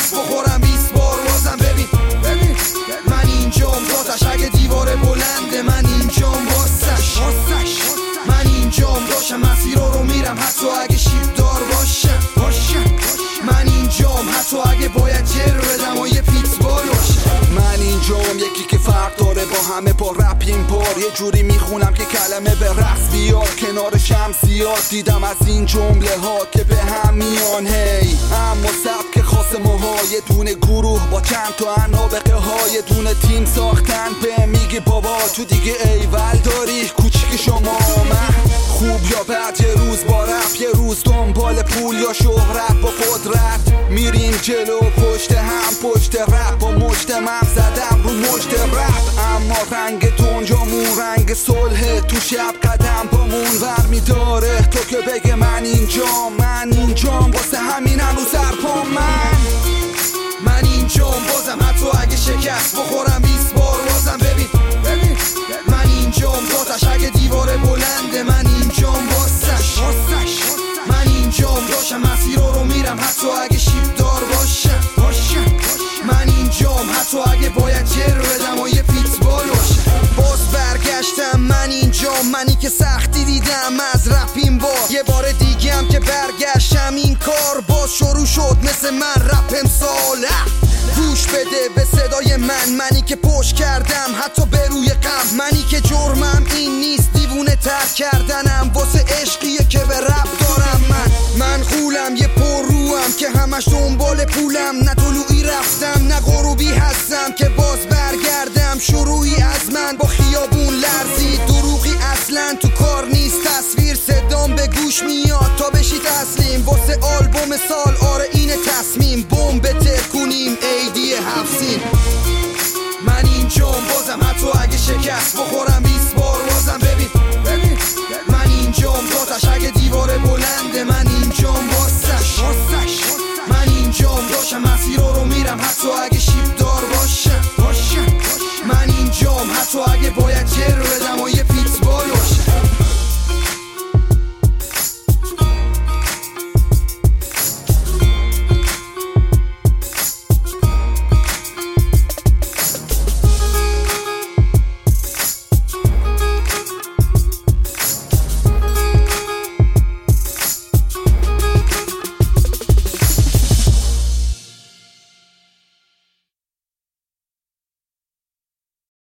شکست بخورم 20 بار بازم ببین من اینجام دادش اگه دیواره بلنده من اینجام واسش من اینجام داشم مسیرها رو میرم حتی اگه شیب دار باشم من اینجام حتی اگه باید جر بدم و یه پیتبال باشم من اینجام یکی که فرق داره با همه با رپ این بار یه جوری میخونم که کلمه به رقص بیاد کنار شمسیات دیدم از این جمله ها که به هم میان هی اما سبک خاص ماها یه دونه گروه با چند تا عنابقه ها یه دونه تیم ساختن به میگی بابا تو دیگه ایول داری کوچیک شما من خوب یا بد یه روز با رپ یه روز دنبال پول یا شهرت با قدرت میریم جلو پشت هم پشت رپ با مشت من زدم رو مشت رپ اما رنگ دنجامون رنگ صلح تو شب قدم پامون ور میداره تو که بگه من اینجام واسه همین هنو سرپام من اینجام بازم حتی اگه شکست بخورم 20 بار بازم ببین من اینجام دادش اگه دیواره بلنده من اینجام واسش من اینجام داشم مسیرها رو میرم حتی اگه شیب دار باشم من اینجام حتی اگه باید جر بدم و یه پیتبال باشم باز برگشتم من اینجام منی که سختی دیدم از رپ این بار یه بار دیگه هم که برگشتم این کار باز شروع شد مثل من رپ امسال گوش بده به صدای منی که پشت کردم حتی به روی غم منی که جرمم این نیست دیوونه تر کردنم واسه عشقیه که به رپ دارم من غولم یه پر روم که همش دنبال پولم نه طلوعی رفتم نه غروبی هستم که باز برگردم شروعی از من با